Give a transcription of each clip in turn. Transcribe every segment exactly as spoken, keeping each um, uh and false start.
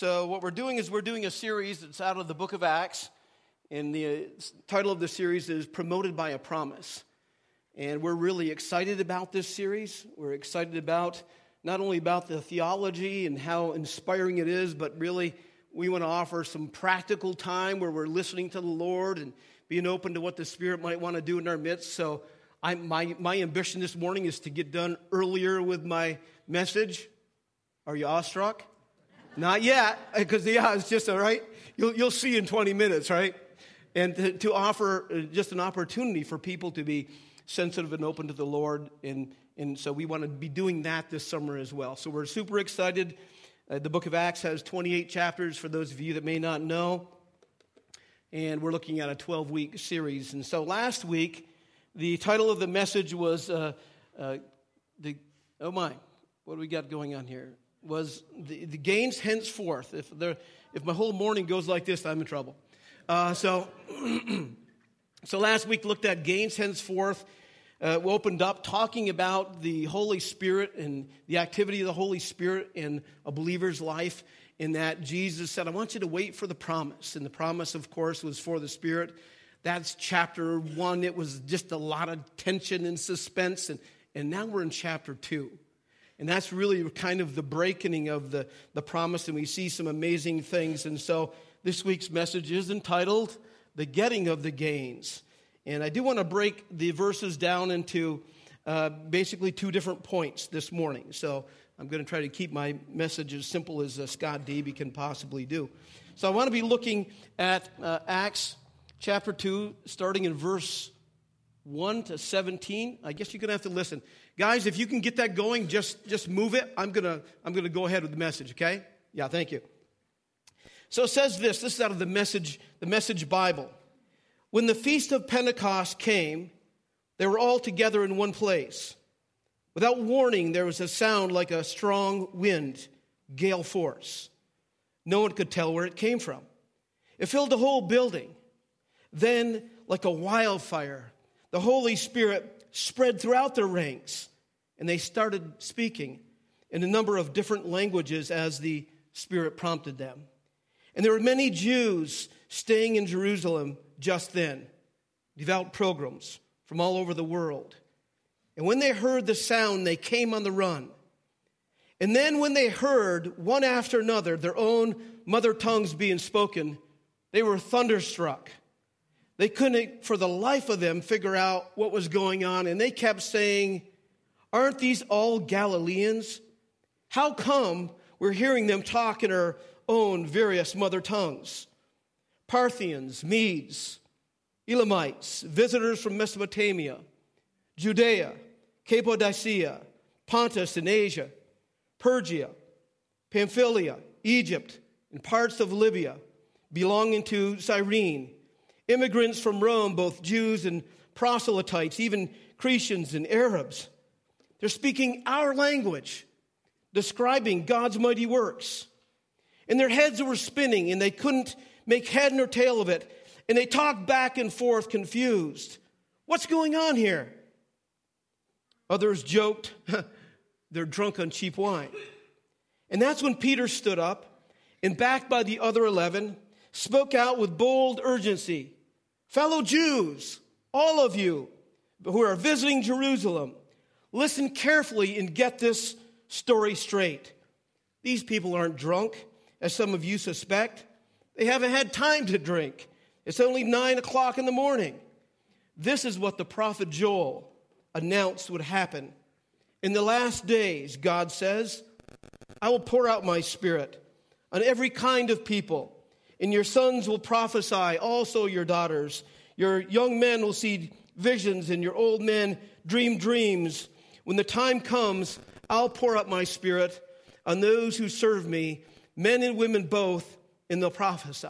So what we're doing is we're doing a series that's out of the book of Acts, and the title of the series is Promoted by a Promise. And we're really excited about this series. We're excited about not only about the theology and how inspiring it is, but really we want to offer some practical time where we're listening to the Lord and being open to what the Spirit might want to do in our midst. So I, my, my ambition this morning is to get done earlier with my message. Are you awestruck? Not yet, because yeah, it's just all right. You'll, you'll see in twenty minutes, right? And to, to offer just an opportunity for people to be sensitive and open to the Lord. And, and so we want to be doing that this summer as well. So we're super excited. Uh, the book of Acts has twenty-eight chapters for those of you that may not know. And we're looking at a twelve-week series. And so last week, the title of the message was, uh, uh, the oh my, what do we got going on here? Was the, the gains henceforth. If there, if my whole morning goes like this, I'm in trouble. Uh, so, so last week looked at gains henceforth. Uh, we opened up talking about the Holy Spirit and the activity of the Holy Spirit in a believer's life. In that Jesus said, "I want you to wait for the promise," and the promise, of course, was for the Spirit. That's chapter one. It was just a lot of tension and suspense, and and now we're in chapter two. And that's really kind of the breaking of the, the promise, and we see some amazing things. And so this week's message is entitled, The Getting of the Gains. And I do want to break the verses down into uh, basically two different points this morning. So I'm going to try to keep my message as simple as uh, Scott Davey can possibly do. So I want to be looking at uh, Acts chapter two, starting in verse one to seventeen. I guess you're going to have to listen. Guys, if you can get that going, just, just move it. I'm going to I'm going to go ahead with the message, okay? Yeah, thank you. So it says this. This is out of the message, the Message Bible. When the feast of Pentecost came, they were all together in one place. Without warning, there was a sound like a strong wind, gale force. No one could tell where it came from. It filled the whole building. Then, like a wildfire, the Holy Spirit spread throughout their ranks, and they started speaking in a number of different languages as the Spirit prompted them. And there were many Jews staying in Jerusalem just then, devout pilgrims from all over the world. And when they heard the sound, they came on the run. And then when they heard, one after another, their own mother tongues being spoken, they were thunderstruck. They couldn't, for the life of them, figure out what was going on. And they kept saying, "Aren't these all Galileans? How come we're hearing them talk in our own various mother tongues? Parthians, Medes, Elamites, visitors from Mesopotamia, Judea, Cappadocia, Pontus and Asia, Phrygia, Pamphylia, Egypt, and parts of Libya belonging to Cyrene, immigrants from Rome, both Jews and proselytes, even Cretans and Arabs. They're speaking our language, describing God's mighty works. And their heads were spinning, and they couldn't make head nor tail of it. And they talked back and forth, confused. What's going on here?" Others joked, "They're drunk on cheap wine." And that's when Peter stood up, and backed by the other eleven, spoke out with bold urgency. "Fellow Jews, all of you who are visiting Jerusalem, listen carefully and get this story straight. These people aren't drunk, as some of you suspect. They haven't had time to drink. It's only nine o'clock in the morning. This is what the prophet Joel announced would happen. In the last days, God says, I will pour out my spirit on every kind of people. And your sons will prophesy, also your daughters. Your young men will see visions, and your old men dream dreams. When the time comes, I'll pour out my spirit on those who serve me, men and women both, and they'll prophesy."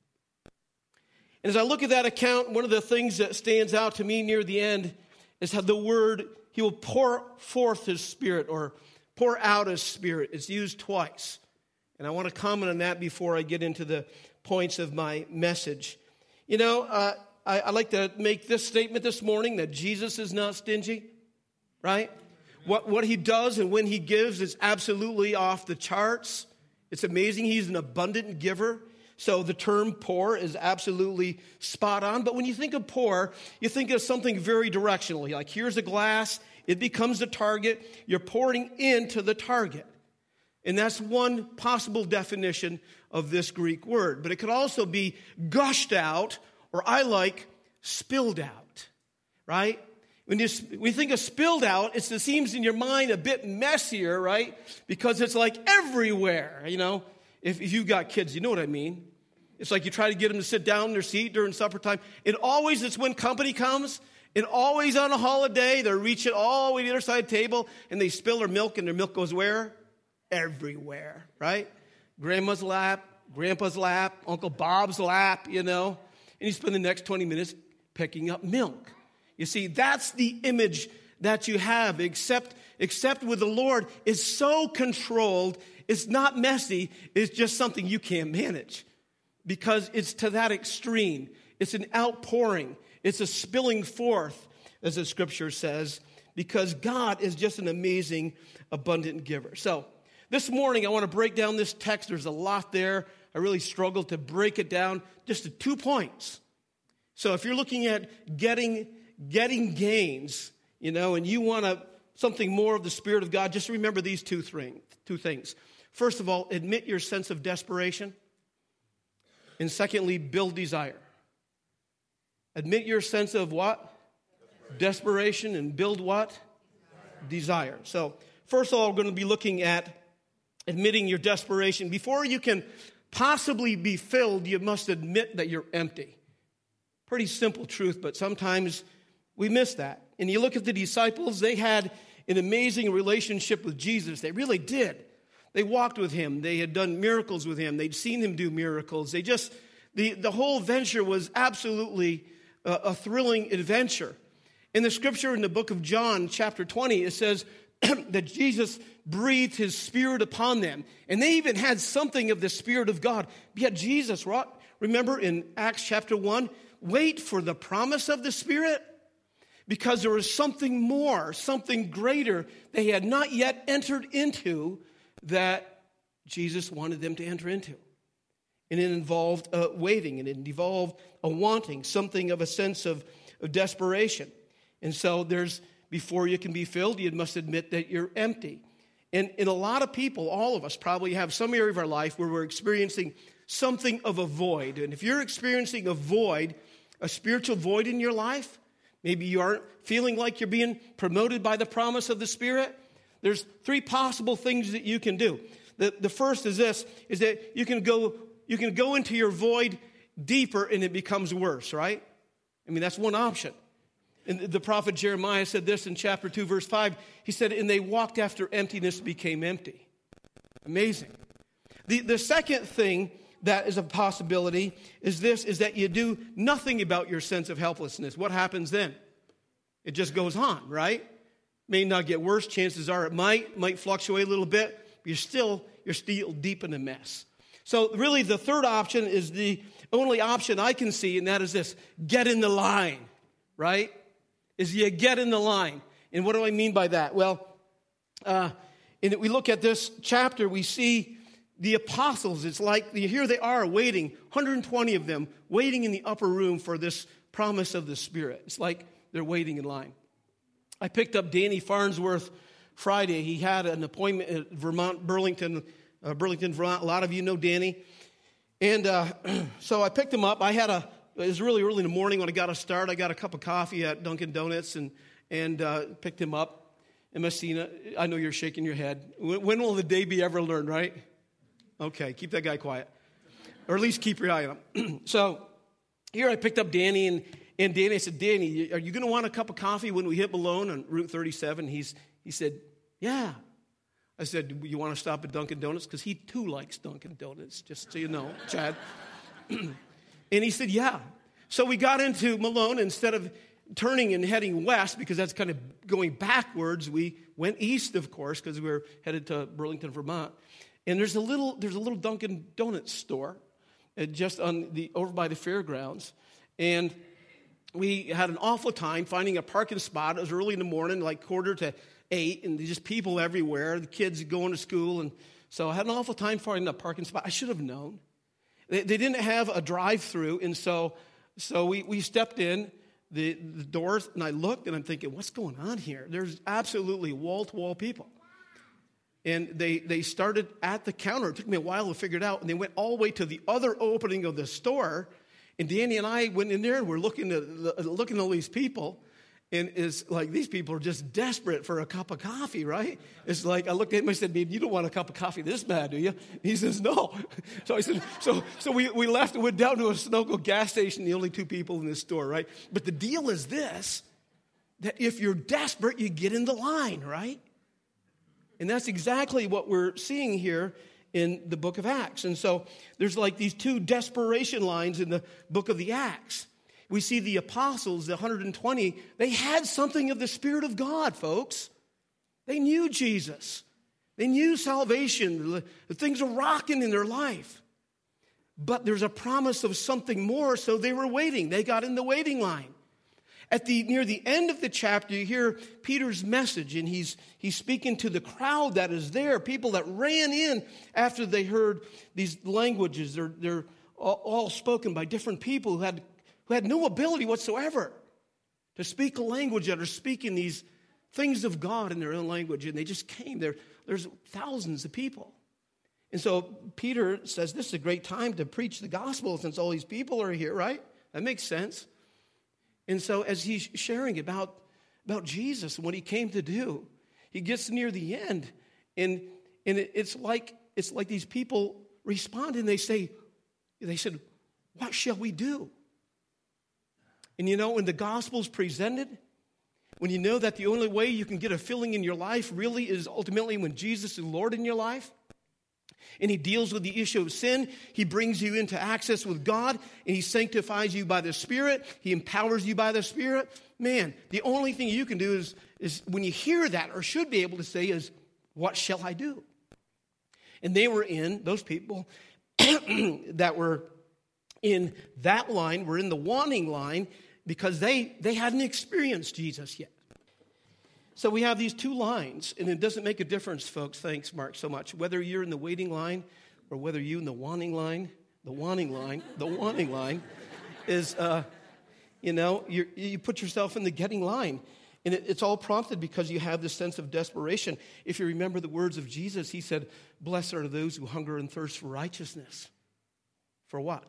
And as I look at that account, one of the things that stands out to me near the end is how the word, he will pour forth his spirit, or pour out his spirit. It's used twice. And I want to comment on that before I get into the points of my message. You know, uh, I, I like to make this statement this morning that Jesus is not stingy, right? What, what he does and when he gives is absolutely off the charts. It's amazing. He's an abundant giver. So the term poor is absolutely spot on. But when you think of poor, you think of something very directionally. Like here's a glass, it becomes a target. You're pouring into the target. And that's one possible definition of this Greek word. But it could also be gushed out, or I like spilled out, right? When you, when you think of spilled out, it's, it seems in your mind a bit messier, right? Because it's like everywhere, you know. If, if you've got kids, you know what I mean. It's like you try to get them to sit down in their seat during supper time. It always, it's when company comes, and always on a holiday, they're reaching all the way to the other side of the table, and they spill their milk, and their milk goes where? Everywhere, right? Grandma's lap, Grandpa's lap, Uncle Bob's lap, you know. And you spend the next twenty minutes picking up milk. You see, that's the image that you have, except, except with the Lord, it's so controlled, it's not messy, it's just something you can't manage. Because it's to that extreme. It's an outpouring. It's a spilling forth, as the scripture says, because God is just an amazing, abundant giver. So, this morning I want to break down this text. There's a lot there. I really struggled to break it down just to two points. So if you're looking at getting getting gains, you know, and you want to, something more of the Spirit of God, just remember these two, thing, two things. First of all, admit your sense of desperation. And secondly, build desire. Admit your sense of what? Desperation, Desperation and build what? Desire. desire. So first of all, we're going to be looking at admitting your desperation. Before you can possibly be filled, you must admit that you're empty. Pretty simple truth, but sometimes we miss that. And you look at the disciples, they had an amazing relationship with Jesus. They really did. They walked with him. They had done miracles with him. They'd seen him do miracles. They just, the, the whole venture was absolutely a, a thrilling adventure. In the scripture in the book of John, chapter twenty, it says that Jesus breathed his Spirit upon them. And they even had something of the Spirit of God. Yet Jesus, remember in Acts chapter one, wait for the promise of the Spirit, because there was something more, something greater they had not yet entered into that Jesus wanted them to enter into. And it involved uh, waiting, and it involved a wanting, something of a sense of, of desperation. And so there's, before you can be filled, you must admit that you're empty. And, and a lot of people, all of us probably have some area of our life where we're experiencing something of a void. And if you're experiencing a void, a spiritual void in your life, maybe you aren't feeling like you're being promoted by the promise of the Spirit, there's three possible things that you can do. The, the first is this, is that you can go you can go into your void deeper and it becomes worse, right? I mean, that's one option. And the prophet Jeremiah said this in chapter two, verse five. He said, and they walked after emptiness, became empty. Amazing. The, the second thing that is a possibility is this, is that you do nothing about your sense of helplessness. What happens then? It just goes on, right? May not get worse. Chances are it might, might fluctuate a little bit, but you're still, you're still deep in a mess. So really the third option is the only option I can see, and that is this, get in the line, right? Is you get in the line. And what do I mean by that? Well, uh, and we look at this chapter, we see the apostles. It's like, here they are waiting, one hundred twenty of them, waiting in the upper room for this promise of the Spirit. It's like they're waiting in line. I picked up Danny Farnsworth Friday. He had an appointment at Vermont, Burlington, uh, Burlington, Vermont. A lot of you know Danny. And uh, so I picked him up. I had a, it was really early in the morning when I got to start. I got a cup of coffee at Dunkin' Donuts and, and uh, picked him up. And Messina, I know you're shaking your head. When, when will the day be ever learned, right? Okay, keep that guy quiet. Or at least keep your eye on him. So here I picked up Danny, and, and Danny, I said, Danny, are you going to want a cup of coffee when we hit Malone on Route thirty-seven? He's, he said, yeah. I said, you want to stop at Dunkin' Donuts? Because he too likes Dunkin' Donuts, just so you know, Chad. And he said, yeah. So we got into Malone. Instead of turning and heading west, because that's kind of going backwards, we went east, of course, because we were headed to Burlington, Vermont. And there's a little there's a little Dunkin' Donuts store uh, just on the over by the fairgrounds. And we had an awful time finding a parking spot. It was early in the morning, like quarter to eight, and just people everywhere. The kids going to school, and So I had an awful time finding a parking spot. I should have known. They, they didn't have a drive-through, and so so we, we stepped in the, the doors, and I looked, and I'm thinking, what's going on here? There's absolutely wall-to-wall people. And they, they started at the counter. It took me a while to figure it out, and they went all the way to the other opening of the store. And Danny and I went in there, and we're looking at, looking at all these people. And it's like, these people are just desperate for a cup of coffee, right? It's like, I looked at him, I said, babe, you don't want a cup of coffee this bad, do you? He says, no. So I said, so so we, we left and went down to a Sunoco gas station, the only two people in this store, right? But the deal is this, that if you're desperate, you get in the line, right? And that's exactly what we're seeing here in the book of Acts. And so there's like these two desperation lines in the book of the Acts. We see the apostles, the one hundred twenty, they had something of the Spirit of God, folks. They knew Jesus. They knew salvation. The things are rocking in their life. But there's a promise of something more, so they were waiting. They got in the waiting line. At the near the end of the chapter, you hear Peter's message, and he's he's speaking to the crowd that is there, people that ran in after they heard these languages. They're, they're all, all spoken by different people who had who had no ability whatsoever to speak a language that are speaking these things of God in their own language. And they just came there. There's thousands of people. And so Peter says, this is a great time to preach the gospel since all these people are here, right? That makes sense. And so as he's sharing about, about Jesus and what he came to do, he gets near the end. And, and it, it's like it's like these people respond and they say, they said, what shall we do? And you know, when the gospel's presented, when you know that the only way you can get a filling in your life really is ultimately when Jesus is Lord in your life, and he deals with the issue of sin, he brings you into access with God, and he sanctifies you by the Spirit, he empowers you by the Spirit. Man, the only thing you can do is, is when you hear that, or should be able to say, is, what shall I do? And they were in, those people that were in that line, were in the wanting line, because they, they hadn't experienced Jesus yet. So we have these two lines, and it doesn't make a difference, folks, thanks, Mark, so much, whether you're in the waiting line or whether you're in the wanting line. The wanting line, the wanting line is, uh, you know, you you put yourself in the getting line. And it, it's all prompted because you have this sense of desperation. If you remember the words of Jesus, he said, blessed are those who hunger and thirst for righteousness. For what?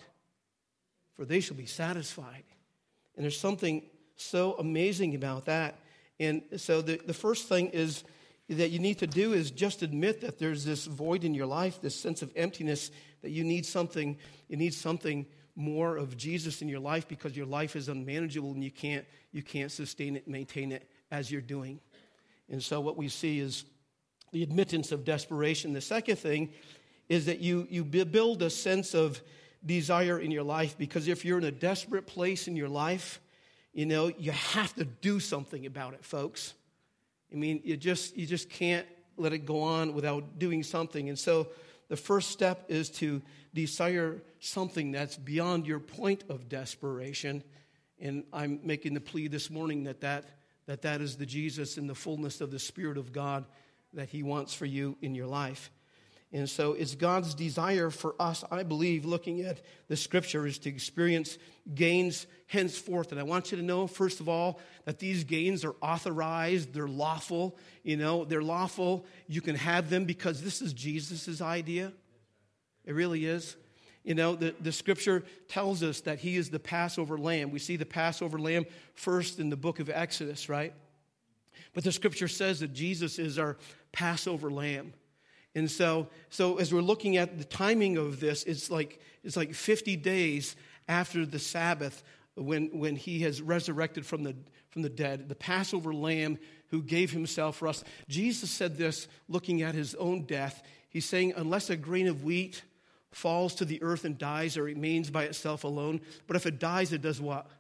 For they shall be satisfied. And there's something so amazing about that. And so the, the first thing is that you need to do is just admit that there's this void in your life, this sense of emptiness, that you need something, you need something more of Jesus in your life because your life is unmanageable and you can't, you can't sustain it, maintain it as you're doing. And so what we see is the admittance of desperation. The second thing is that you, you build a sense of desire in your life, because if you're in a desperate place in your life, you know, you have to do something about it, folks. I mean, you just you just can't let it go on without doing something. And so the first step is to desire something that's beyond your point of desperation. And I'm making the plea this morning that that, that, that is the Jesus in the fullness of the Spirit of God that he wants for you in your life. And so it's God's desire for us, I believe, looking at the Scripture, is to experience gains henceforth. And I want you to know, first of all, that these gains are authorized, they're lawful. You know, they're lawful. You can have them because this is Jesus' idea. It really is. You know, the, the Scripture tells us that he is the Passover lamb. We see the Passover lamb first in the book of Exodus, right? But the Scripture says that Jesus is our Passover lamb. And so, so as we're looking at the timing of this, it's like it's like fifty days after the Sabbath when, when he has resurrected from the from the dead, the Passover lamb who gave himself for us. Jesus said this, looking at his own death. He's saying, unless a grain of wheat falls to the earth and dies or remains by itself alone, but if it dies, it does what?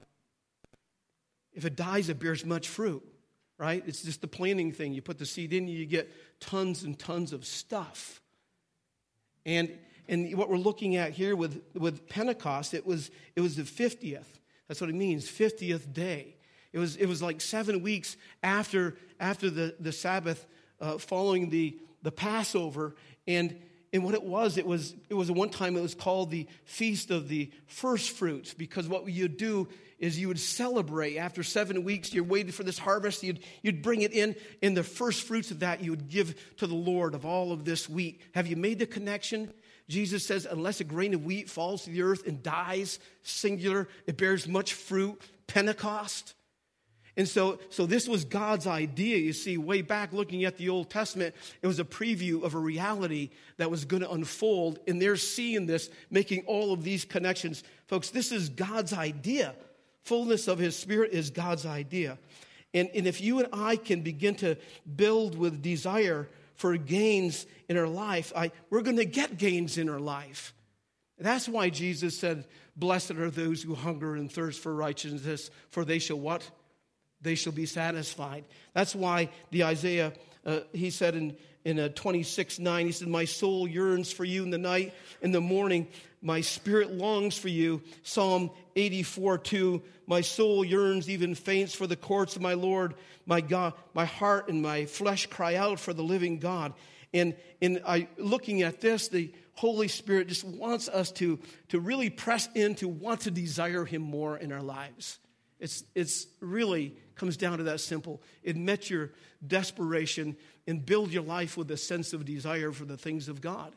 If it dies, it bears much fruit. Right? It's just the planting thing. You put the seed in, you get tons and tons of stuff. And and what we're looking at here with, with Pentecost, it was it was the fiftieth. That's what it means, fiftieth day. It was it was like seven weeks after after the, the Sabbath, uh, following the, the Passover. And and what it was, it was, it was one time it was called the Feast of the First Fruits, because what you'd do is you would celebrate. After seven weeks, you're waiting for this harvest, you'd, you'd bring it in, and the first fruits of that you would give to the Lord of all of this wheat. Have you made the connection? Jesus says, unless a grain of wheat falls to the earth and dies, singular, it bears much fruit, Pentecost. And so, so this was God's idea. You see, way back looking at the Old Testament, it was a preview of a reality that was going to unfold. And they're seeing this, making all of these connections. Folks, this is God's idea. Fullness of his Spirit is God's idea. And, and if you and I can begin to build with desire for gains in our life, I, we're going to get gains in our life. That's why Jesus said, blessed are those who hunger and thirst for righteousness, for they shall what? They shall be satisfied. That's why the Isaiah, uh, he said in, in uh, twenty-six nine, he said, my soul yearns for you in the night, in the morning, my spirit longs for you. Psalm eighty-four two, my soul yearns, even faints for the courts of my Lord. My God, my heart and my flesh cry out for the living God. And, and I, looking at this, the Holy Spirit just wants us to, to really press in, to want to desire him more in our lives. It's, it's really comes down to that simple. Admit your desperation and build your life with a sense of desire for the things of God.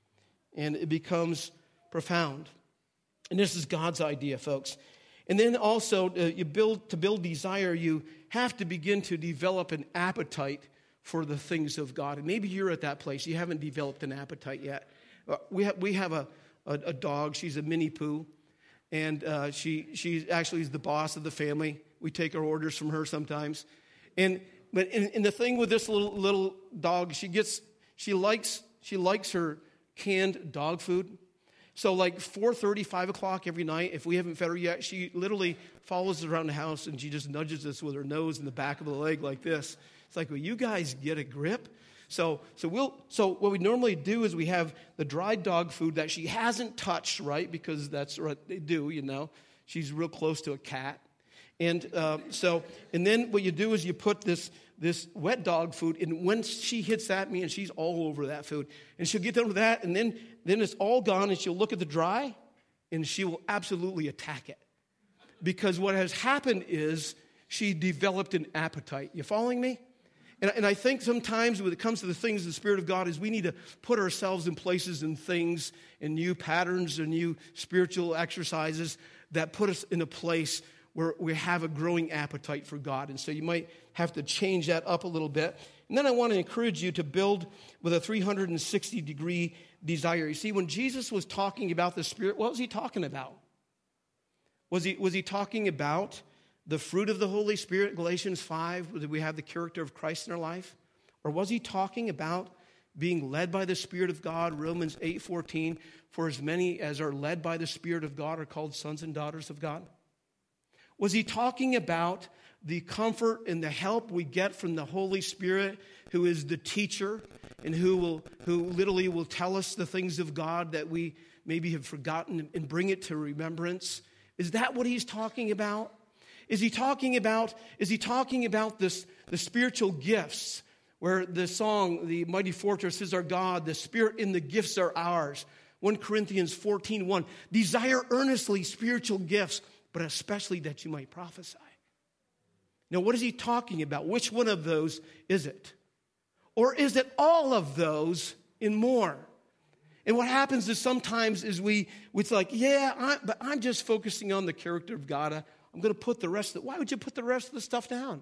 And it becomes profound. And this is God's idea, folks. And then also, uh, you build to build desire, you have to begin to develop an appetite for the things of God. And maybe you're at that place. You haven't developed an appetite yet. Uh, we, ha- we have a, a, a dog. She's a Mini Poo. And uh, she she actually is the boss of the family. We take our orders from her sometimes. And but in, in the thing with this little little dog, she gets she likes she likes her canned dog food. So like four thirty, five o'clock every night, if we haven't fed her yet, she literally follows us around the house and she just nudges us with her nose in the back of the leg like this. It's like, will you guys get a grip? So so we'll so what we normally do is we have the dried dog food that she hasn't touched, right? Because that's what they do, you know. She's real close to a cat. And uh, so and then what you do is you put this this wet dog food, and when she hits that, man, she's all over that food. And she'll get done with that, and then, then it's all gone, and she'll look at the dry, and she will absolutely attack it. Because what has happened is she developed an appetite. You following me? And, and I think sometimes when it comes to the things of the Spirit of God is we need to put ourselves in places and things and new patterns and new spiritual exercises that put us in a place where we have a growing appetite for God. And so you might have to change that up a little bit. And then I want to encourage you to build with a three hundred sixty degree desire. You see, when Jesus was talking about the Spirit, what was he talking about? Was he, was he talking about the fruit of the Holy Spirit, Galatians five, that we have the character of Christ in our life? Or was he talking about being led by the Spirit of God, Romans eight fourteen, for as many as are led by the Spirit of God are called sons and daughters of God? Was he talking about the comfort and the help we get from the Holy Spirit, who is the teacher and who will, who literally will tell us the things of God that we maybe have forgotten and bring it to remembrance? Is that what he's talking about? Is he talking about, is he talking about this, the spiritual gifts, where the song, the mighty fortress is our God, the Spirit and the gifts are ours? First Corinthians fourteen one, desire earnestly spiritual gifts, but especially that you might prophesy. Now, what is he talking about? Which one of those is it? Or is it all of those and more? And what happens is sometimes is we, it's like, yeah, I, but I'm just focusing on the character of God. I, I'm going to put the rest of it. Why would you put the rest of the stuff down?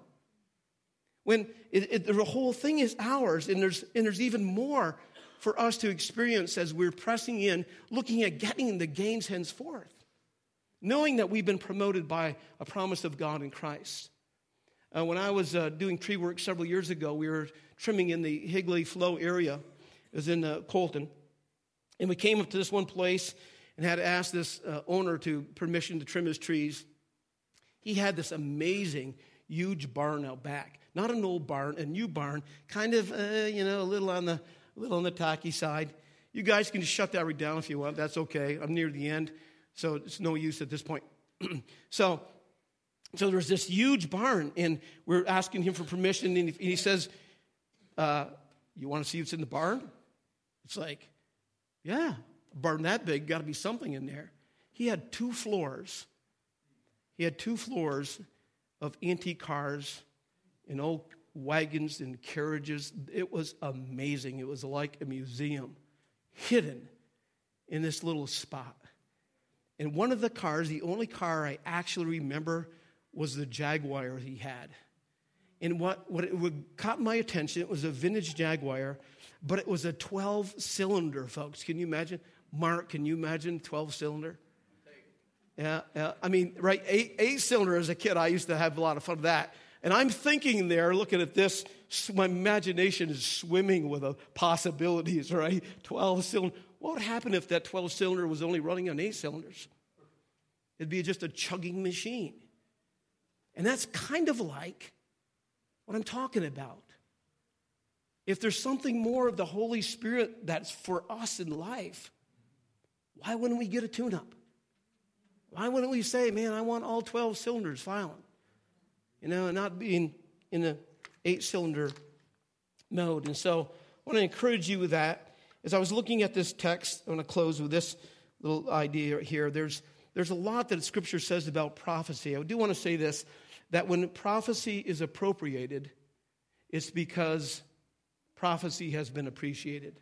When it, it, the whole thing is ours, and there's, and there's even more for us to experience as we're pressing in, looking at getting the gains henceforth. Knowing that we've been promoted by a promise of God in Christ. Uh, when I was uh, doing tree work several years ago, we were trimming in the Higley Flow area. It was in uh, Colton. And we came up to this one place and had to ask this uh, owner to permission to trim his trees. He had this amazing, huge barn out back. Not an old barn, a new barn, kind of, uh, you know, a little on the a little on the tacky side. You guys can just shut that right down if you want. That's okay. I'm near the end. So it's no use at this point. so, so there's this huge barn, and we're asking him for permission, and he, and he says, uh, you want to see what's in the barn? It's like, Yeah, a barn that big, got to be something in there. He had two floors. He had two floors of antique cars and old wagons and carriages. It was amazing. It was like a museum hidden in this little spot. And one of the cars, the only car I actually remember, was the Jaguar he had. And what, what it would caught my attention, it was a vintage Jaguar, but it was a twelve-cylinder, folks. Can you imagine? Mark, can you imagine twelve-cylinder? Yeah, yeah. I mean, right, eight, eight-cylinder as a kid, I used to have a lot of fun with that. And I'm thinking there, looking at this, my imagination is swimming with the possibilities, right? twelve-cylinder. What would happen if that twelve-cylinder was only running on eight cylinders? It'd be just a chugging machine. And that's kind of like what I'm talking about. If there's something more of the Holy Spirit that's for us in life, why wouldn't we get a tune-up? Why wouldn't we say, man, I want all twelve cylinders filing? You know, and not being in an eight-cylinder mode. And so I want to encourage you with that. As I was looking at this text, I want to close with this little idea here. There's, there's a lot that Scripture says about prophecy. I do want to say this, that when prophecy is appropriated, it's because prophecy has been appreciated.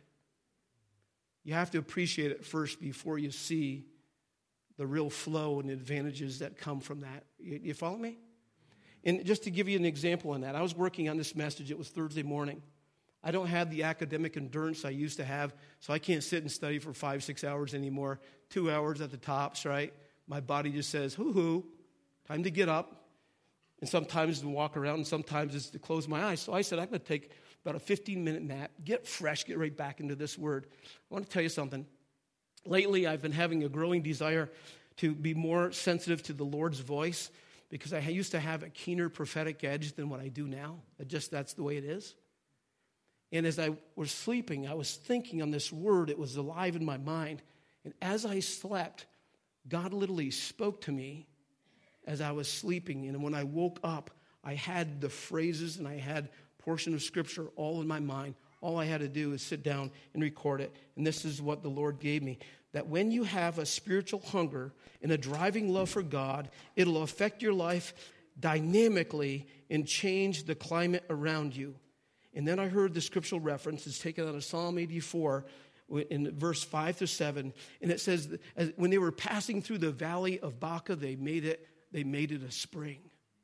You have to appreciate it first before you see the real flow and advantages that come from that. You, you follow me? And just to give you an example on that, I was working on this message. It was Thursday morning. I don't have the academic endurance I used to have, so I can't sit and study for five, six hours anymore. Two hours at the tops, right? My body just says, hoo-hoo, time to get up. And sometimes to walk around, and sometimes it's to close my eyes. So I said, I'm going to take about a fifteen-minute nap, get fresh, get right back into this word. I want to tell you something. Lately, I've been having a growing desire to be more sensitive to the Lord's voice, because I used to have a keener prophetic edge than what I do now. It just, that's the way it is. And as I was sleeping, I was thinking on this word. It was alive in my mind. And as I slept, God literally spoke to me as I was sleeping. And when I woke up, I had the phrases and I had a portion of Scripture all in my mind. All I had to do is sit down and record it. And this is what the Lord gave me. That when you have a spiritual hunger and a driving love for God, it'll affect your life dynamically and change the climate around you. And then I heard the scriptural reference. It's taken out of Psalm eighty-four in verse five to seven. And it says, as, when they were passing through the valley of Baca, they made it, they made it a spring.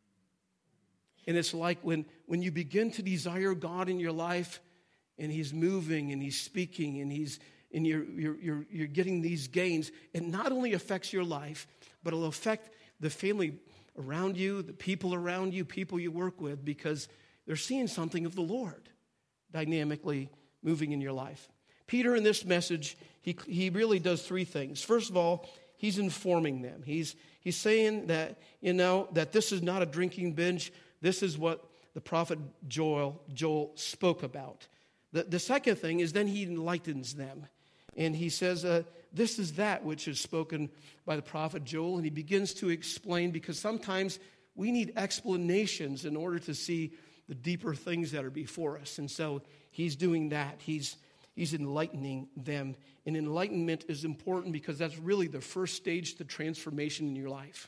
And it's like when, when you begin to desire God in your life, and He's moving and He's speaking and He's and you're, you're, you're, you're getting these gains, it not only affects your life, but it'll affect the family around you, the people around you, people you work with, because they're seeing something of the Lord dynamically moving in your life. Peter, in this message, he, he really does three things. First of all, he's informing them. He's, he's saying that, you know, that this is not a drinking binge. This is what the prophet Joel, Joel spoke about. The, the second thing is then he enlightens them. And he says, uh, this is that which is spoken by the prophet Joel. And he begins to explain, because sometimes we need explanations in order to see the deeper things that are before us. And so he's doing that. He's, he's enlightening them. And enlightenment is important because that's really the first stage to transformation in your life.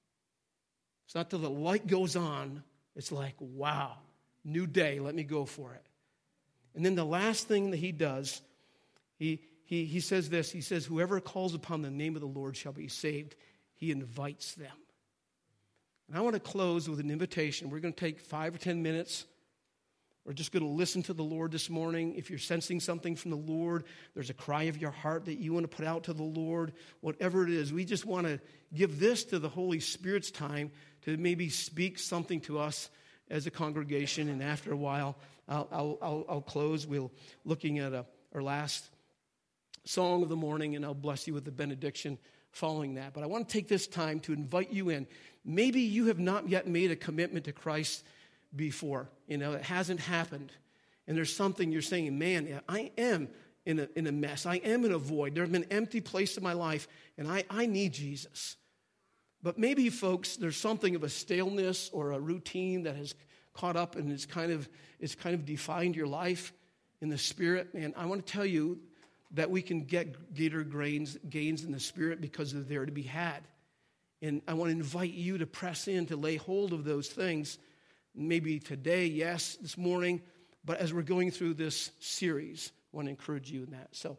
It's not till the light goes on. It's like, wow, new day, let me go for it. And then the last thing that he does, he, he, he says this, he says, whoever calls upon the name of the Lord shall be saved. He invites them. And I want to close with an invitation. We're going to take five or ten minutes. We're just going to listen to the Lord this morning. If you're sensing something from the Lord, there's a cry of your heart that you want to put out to the Lord, whatever it is, we just want to give this to the Holy Spirit's time to maybe speak something to us as a congregation. And after a while, I'll, I'll, I'll, I'll close. We'll looking at a, our last song of the morning, and I'll bless you with the benediction following that. But I want to take this time to invite you in. Maybe you have not yet made a commitment to Christ before. You know, it hasn't happened. And there's something you're saying, man, I am in a, in a mess. I am in a void. There's been an empty place in my life, and I, I need Jesus. But maybe, folks, there's something of a staleness or a routine that has caught up and it's kind of, it's kind of defined your life in the Spirit. And I want to tell you, that we can get greater gains, gains in the Spirit because they're there to be had. And I want to invite you to press in, to lay hold of those things, maybe today, yes, this morning, but as we're going through this series, I want to encourage you in that. So